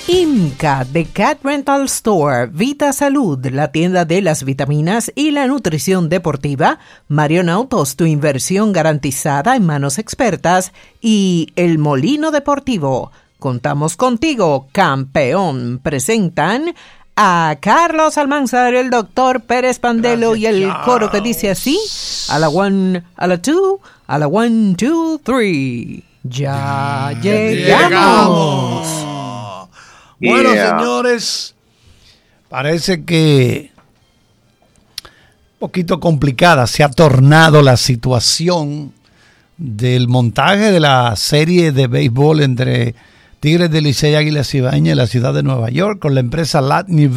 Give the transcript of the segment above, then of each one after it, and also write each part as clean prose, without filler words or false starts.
IMCA, The Cat Rental Store, Vita Salud, la tienda de las vitaminas y la nutrición deportiva, Marion Autos, tu inversión garantizada en manos expertas, y El Molino Deportivo. Contamos contigo, campeón. Presentan a Carlos Almanzar, el doctor Pérez Pandelo. Gracias, y el coro que dice así: a la one, a la two, a la one, two, three. Ya llegamos. Bueno, señores, parece que un poquito complicada se ha tornado la situación del montaje de la serie de béisbol entre Tigres del Licey y Águilas Cibaeñas en la ciudad de Nueva York con la empresa Lightning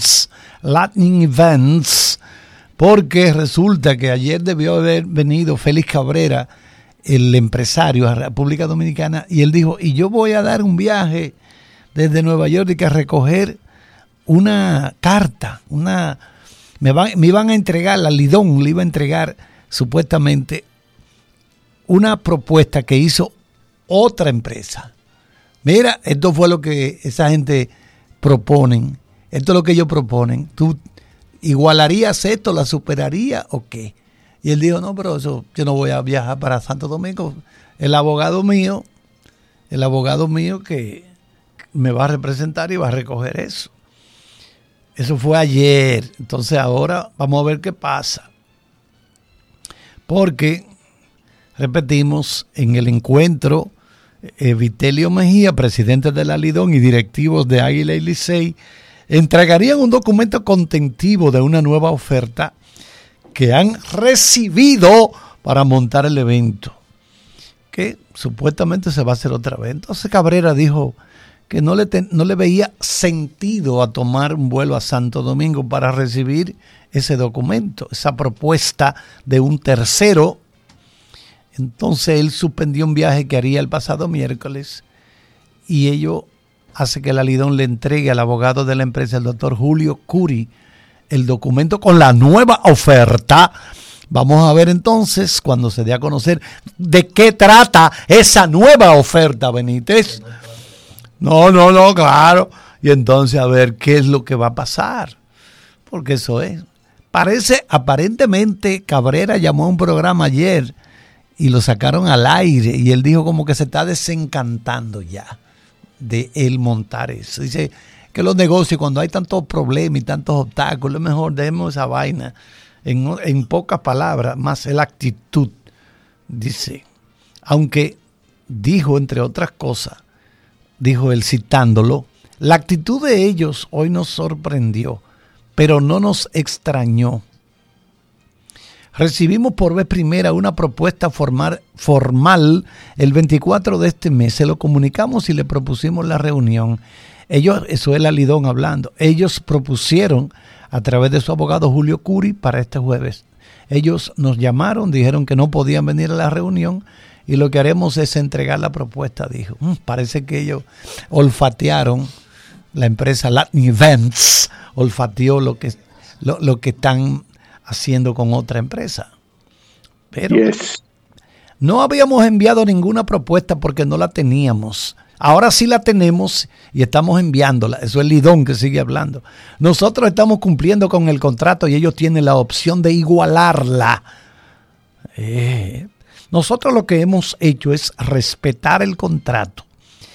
Events, porque resulta que ayer debió haber venido Félix Cabrera, el empresario, a República Dominicana, y él dijo, y yo voy a dar un viaje desde Nueva York y que a recoger una carta, me iban a entregar, la Lidón le iba a entregar supuestamente una propuesta que hizo otra empresa. Mira, esto fue lo que esa gente proponen, esto es lo que ellos proponen. ¿Tú igualarías esto, la superarías o qué? Y él dijo, no, pero eso, yo no voy a viajar para Santo Domingo. El abogado mío que me va a representar y va a recoger eso. Eso fue ayer. Entonces ahora vamos a ver qué pasa. Porque, repetimos, en el encuentro, Vitelio Mejía, presidente de la Lidón y directivos de Águila y Licey, entregarían un documento contentivo de una nueva oferta que han recibido para montar el evento, que supuestamente se va a hacer otra vez. Entonces Cabrera dijo que no le veía sentido a tomar un vuelo a Santo Domingo para recibir ese documento, esa propuesta de un tercero. Entonces él suspendió un viaje que haría el pasado miércoles y ello hace que la Lidón le entregue al abogado de la empresa, el doctor Julio Curi, el documento con la nueva oferta. Vamos a ver entonces, cuando se dé a conocer, de qué trata esa nueva oferta, Benítez. No, claro. Y entonces a ver qué es lo que va a pasar. Porque eso es. Aparentemente, Cabrera llamó a un programa ayer y lo sacaron al aire. Y él dijo como que se está desencantando ya de él montar eso. Dice que los negocios, cuando hay tantos problemas y tantos obstáculos, es mejor dejemos esa vaina. En pocas palabras, más la actitud. Dice, aunque dijo, entre otras cosas, dijo él citándolo, la actitud de ellos hoy nos sorprendió, pero no nos extrañó. Recibimos por vez primera una propuesta formal el 24 de este mes. Se lo comunicamos y le propusimos la reunión. Ellos, eso es la Lidón hablando, ellos propusieron a través de su abogado Julio Curi para este jueves. Ellos nos llamaron, dijeron que no podían venir a la reunión y lo que haremos es entregar la propuesta, dijo. Parece que ellos olfatearon, la empresa Lightning Events olfateó lo que están haciendo con otra empresa. Pero no habíamos enviado ninguna propuesta porque no la teníamos. Ahora sí la tenemos y estamos enviándola. Eso es Lidón que sigue hablando. Nosotros estamos cumpliendo con el contrato y ellos tienen la opción de igualarla. Nosotros lo que hemos hecho es respetar el contrato.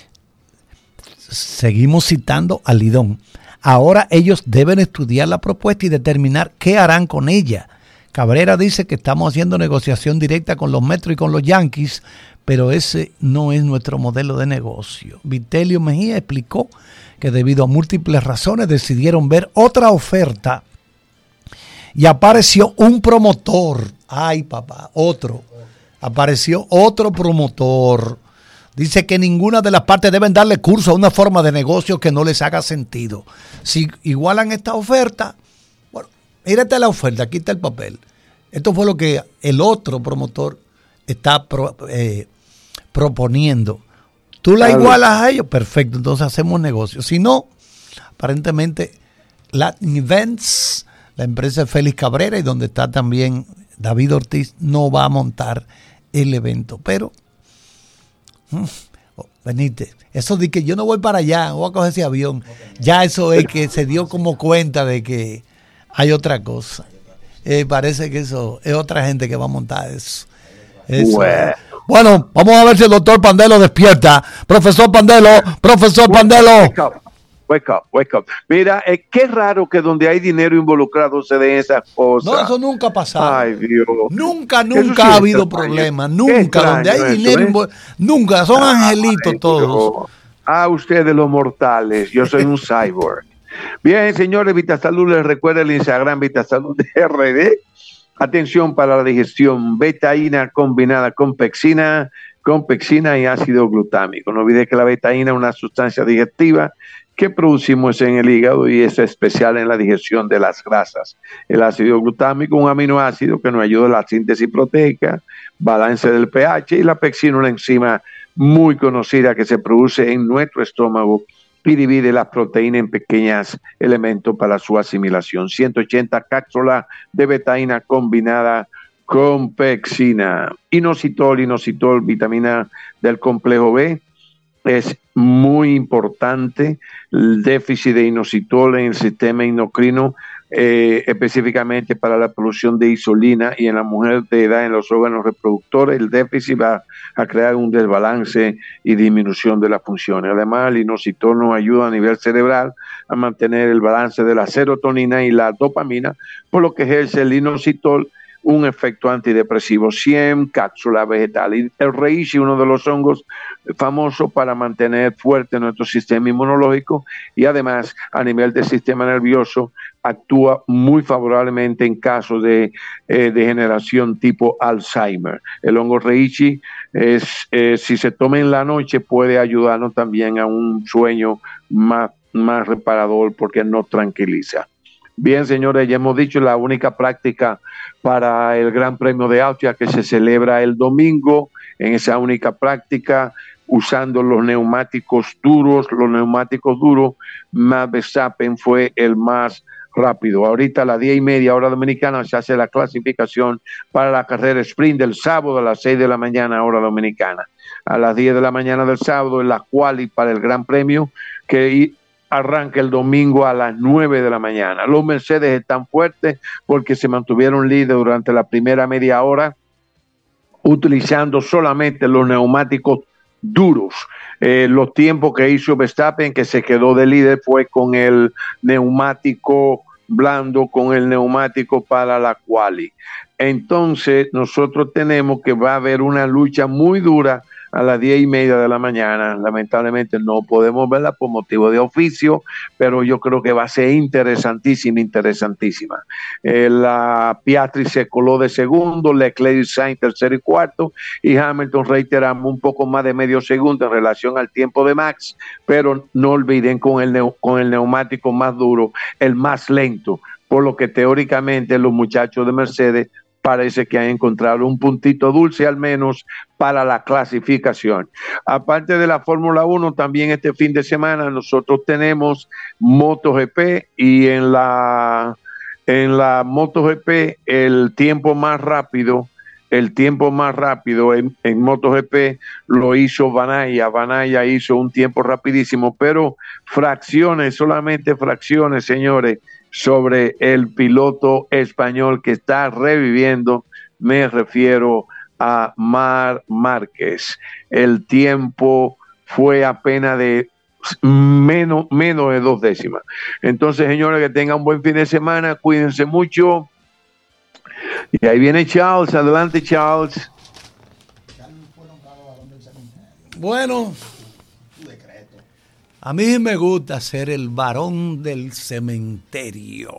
Seguimos citando a Lidón. Ahora ellos deben estudiar la propuesta y determinar qué harán con ella. Cabrera dice que estamos haciendo negociación directa con los Metros y con los Yankees, pero ese no es nuestro modelo de negocio. Vitelio Mejía explicó que debido a múltiples razones decidieron ver otra oferta y apareció un promotor. Ay, papá, apareció otro promotor. Dice que ninguna de las partes deben darle curso a una forma de negocio que no les haga sentido. Si igualan esta oferta, bueno, mírate la oferta, aquí está el papel. Esto fue lo que el otro promotor está proponiendo. Tú la igualas a ellos, perfecto, entonces hacemos negocio. Si no, aparentemente Lightning Events, la empresa de Félix Cabrera y donde está también David Ortiz, no va a montar el evento. Pero Benítez, eso de que yo no voy para allá, voy a coger ese avión, ya eso es que se dio como cuenta de que hay otra cosa. Parece que eso es otra gente que va a montar eso. Bueno, vamos a ver si el doctor Pandelo despierta. Profesor Pandelo. Wake up. Mira, qué raro que donde hay dinero involucrado se den esas cosas. No, eso nunca ha pasado. Ay, Dios. Nunca ha habido problema. Nunca, donde hay dinero involucrado. Nunca, son angelitos todos. Ustedes los mortales, yo soy un cyborg. Bien, señores, Vitasalud les recuerda el Instagram Vitasalud RD. Atención para la digestión, betaína combinada con pexina y ácido glutámico. No olvide que la betaína es una sustancia digestiva que producimos en el hígado y es especial en la digestión de las grasas. El ácido glutámico, un aminoácido que nos ayuda a la síntesis proteica, balance del pH, y la pexina, una enzima muy conocida que se produce en nuestro estómago y divide las proteínas en pequeños elementos para su asimilación. 180 cápsulas de betaína combinada con pexina. Inositol, vitamina del complejo B. Es muy importante el déficit de inositol en el sistema endocrino, específicamente para la producción de insulina, y en la mujer de edad en los órganos reproductores el déficit va a crear un desbalance y disminución de las funciones. Además, el inositol nos ayuda a nivel cerebral a mantener el balance de la serotonina y la dopamina, por lo que ejerce el inositol un efecto antidepresivo. 100 cápsulas vegetales. El reishi, uno de los hongos famosos para mantener fuerte nuestro sistema inmunológico, y además a nivel del sistema nervioso actúa muy favorablemente en casos de degeneración tipo Alzheimer. El hongo reishi si se toma en la noche puede ayudarnos también a un sueño más reparador porque nos tranquiliza. Bien, señores, ya hemos dicho la única práctica para el Gran Premio de Austria que se celebra el domingo. En esa única práctica, usando los neumáticos duros, Max Verstappen fue el más rápido. Ahorita a las 10:30 hora dominicana se hace la clasificación para la carrera sprint del sábado a las 6 de la mañana hora dominicana. A las 10 de la mañana del sábado en la quali para el Gran Premio, que arranca el domingo a las 9 de la mañana. Los Mercedes están fuertes porque se mantuvieron líderes durante la primera media hora, utilizando solamente los neumáticos duros. Los tiempos que hizo Verstappen, que se quedó de líder, fue con el neumático blando, con el neumático para la quali. Entonces nosotros tenemos que va a haber una lucha muy dura a las 10:30 de la mañana. Lamentablemente no podemos verla por motivo de oficio, pero yo creo que va a ser interesantísima. La Piastri se coló de segundo, Leclerc y Sainz tercero y cuarto, y Hamilton reiteramos un poco más de medio segundo en relación al tiempo de Max, pero no olviden con el neumático más duro, el más lento, por lo que teóricamente los muchachos de Mercedes parece que han encontrado un puntito dulce al menos para la clasificación. Aparte de la Fórmula 1, también este fin de semana nosotros tenemos MotoGP, y en la MotoGP el tiempo más rápido en MotoGP lo hizo Banaya. Banaya hizo un tiempo rapidísimo, pero solamente fracciones, señores, sobre el piloto español que está reviviendo. Me refiero a Marc Márquez. El tiempo fue apenas de menos de 2 décimas. Entonces, señores, que tengan un buen fin de semana, cuídense mucho. Y ahí viene Charles. Adelante, Charles. Bueno, a mí me gusta ser el varón del cementerio.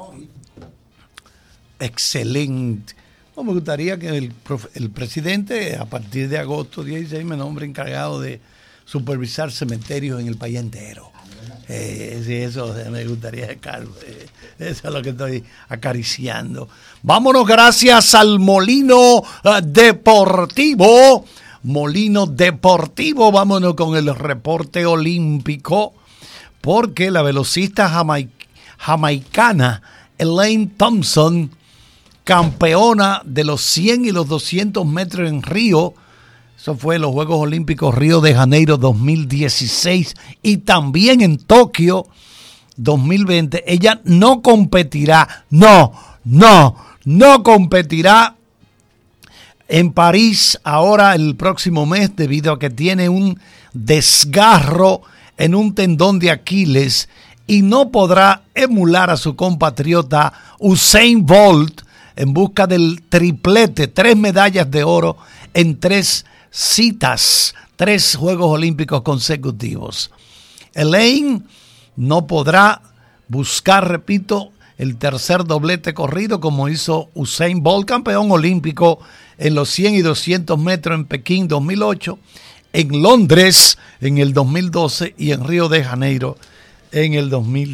Excelente. No, me gustaría que el presidente, a partir de agosto 16, me nombre encargado de supervisar cementerios en el país entero. Sí, eso me gustaría, Carlos. Eso es lo que estoy acariciando. Vámonos, gracias al Molino Deportivo. Molino Deportivo, vámonos con el reporte olímpico, porque la velocista jamaicana Elaine Thompson, campeona de los 100 y los 200 metros en Río, Eso fue los Juegos Olímpicos Río de Janeiro 2016 y también en Tokio 2020. Ella no competirá, no competirá en París ahora el próximo mes debido a que tiene un desgarro en un tendón de Aquiles y no podrá emular a su compatriota Usain Bolt en busca del triplete, 3 medallas de oro en 3 citas, 3 Juegos Olímpicos consecutivos. Elaine no podrá buscar, repito, el tercer doblete corrido como hizo Usain Bolt, campeón olímpico en los 100 y 200 metros en Pekín 2008, en Londres en el 2012 y en Río de Janeiro en el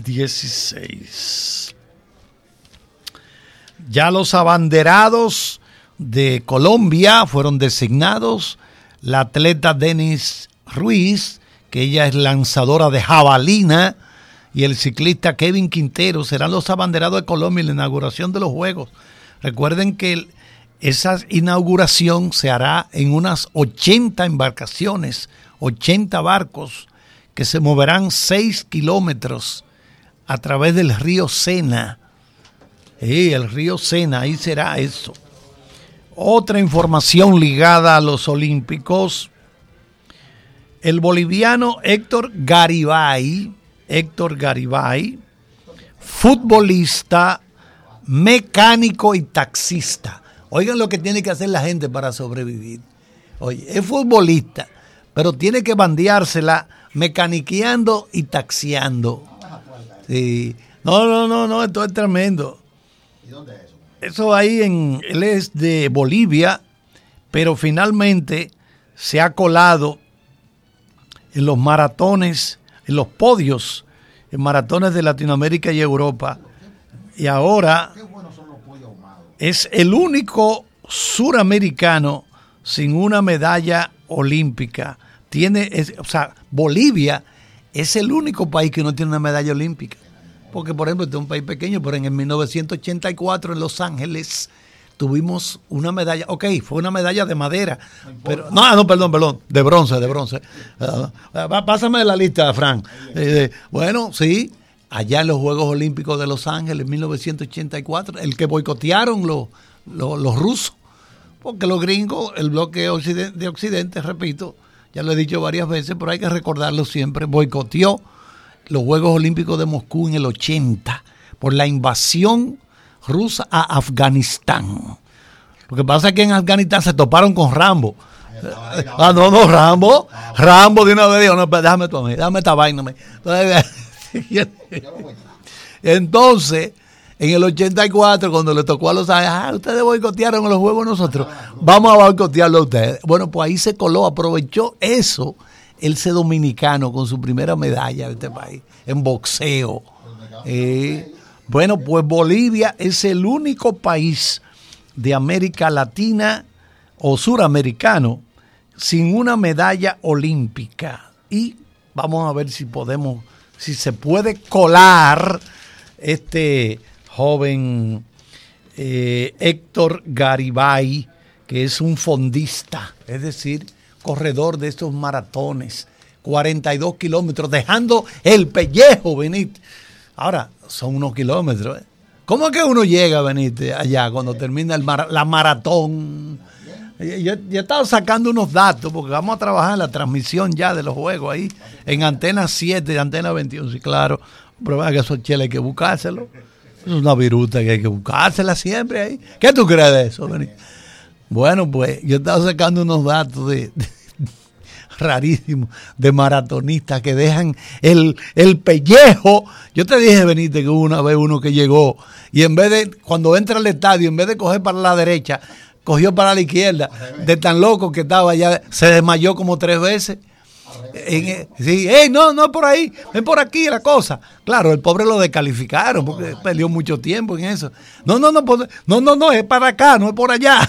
2016. Ya los abanderados de Colombia fueron designados. La atleta Denis Ruiz, que ella es lanzadora de jabalina, y el ciclista Kevin Quintero serán los abanderados de Colombia en la inauguración de los Juegos. Recuerden que esa inauguración se hará en unas 80 embarcaciones, 80 barcos que se moverán 6 kilómetros a través del río Sena. El río Sena, ahí será eso. Otra información ligada a los Olímpicos. El boliviano Héctor Garibay, futbolista, mecánico y taxista. Oigan lo que tiene que hacer la gente para sobrevivir. Oye, es futbolista, pero tiene que bandeársela mecaniqueando y taxiando. Sí. No, esto es tremendo. ¿Y dónde es eso? Eso ahí él es de Bolivia, pero finalmente se ha colado en los maratones, en los podios, en maratones de Latinoamérica y Europa. Y ahora es el único suramericano sin una medalla olímpica. Bolivia es el único país que no tiene una medalla olímpica. Porque, por ejemplo, este es un país pequeño, pero en el 1984 en Los Ángeles tuvimos una medalla. Ok, fue una medalla de madera. Pero, perdón, de bronce. Pásame la lista, Frank. Bueno, sí, allá en los Juegos Olímpicos de Los Ángeles, 1984, el que boicotearon los rusos. Porque los gringos, el bloque de Occidente, repito, ya lo he dicho varias veces, pero hay que recordarlo siempre, boicoteó los Juegos Olímpicos de Moscú en el 80 por la invasión rusa a Afganistán. Lo que pasa es que en Afganistán se toparon con Rambo. Rambo de una vez dijo, no, déjame esta vaina. Entonces, en el 84, cuando le tocó a los Ángeles, ustedes boicotearon los Juegos nosotros, vamos a boicotearlo a ustedes. Bueno, pues ahí se coló, aprovechó eso el ser dominicano con su primera medalla de este país en boxeo. Bueno, pues Bolivia es el único país de América Latina o suramericano sin una medalla olímpica. Y vamos a ver si se puede colar este joven Héctor Garibay, que es un fondista, es decir, corredor de estos maratones, 42 kilómetros, dejando el pellejo, Benítez. Ahora, son unos kilómetros. ¿Cómo es que uno llega, Benítez, allá cuando termina la maratón? Yo he estado sacando unos datos porque vamos a trabajar en la transmisión ya de los juegos ahí, en Antena 7 y Antena 21, sí, claro. Pero que esos cheles hay que buscárselo. Es una viruta que hay que buscársela siempre ahí. ¿Qué tú crees de eso, Benítez? Bueno, pues yo he estado sacando unos datos rarísimos de maratonistas que dejan el pellejo. Yo te dije, Benítez, que hubo una vez uno que llegó y en vez de, cuando entra al estadio, en vez de coger para la derecha, cogió para la izquierda. De tan loco que estaba ya, se desmayó como 3 veces. Sí, no es por ahí, ven por aquí la cosa. Claro, el pobre lo descalificaron porque perdió mucho tiempo en eso. No, es para acá, no es por allá.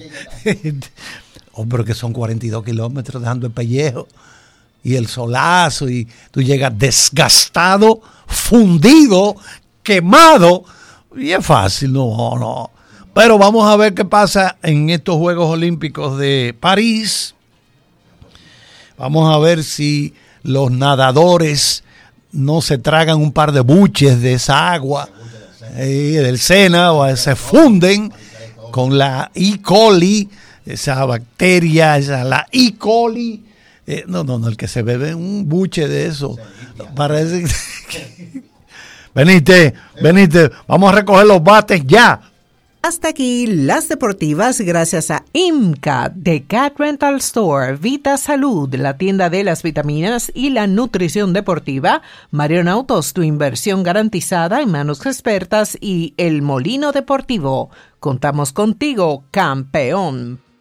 Pero que son 42 kilómetros dejando el pellejo y el solazo y tú llegas desgastado, fundido, quemado y es fácil, no. Pero vamos a ver qué pasa en estos Juegos Olímpicos de París. Vamos a ver si los nadadores no se tragan un par de buches de esa agua del Sena o se funden con la E. coli, esa bacteria, la E. coli. No, el que se bebe un buche de eso parece que... Venite, vamos a recoger los bates ya. Hasta aquí las deportivas gracias a IMCA de Cat Rental Store, Vita Salud, la tienda de las vitaminas y la nutrición deportiva, Marion Autos, tu inversión garantizada en manos expertas y El Molino Deportivo. Contamos contigo, campeón.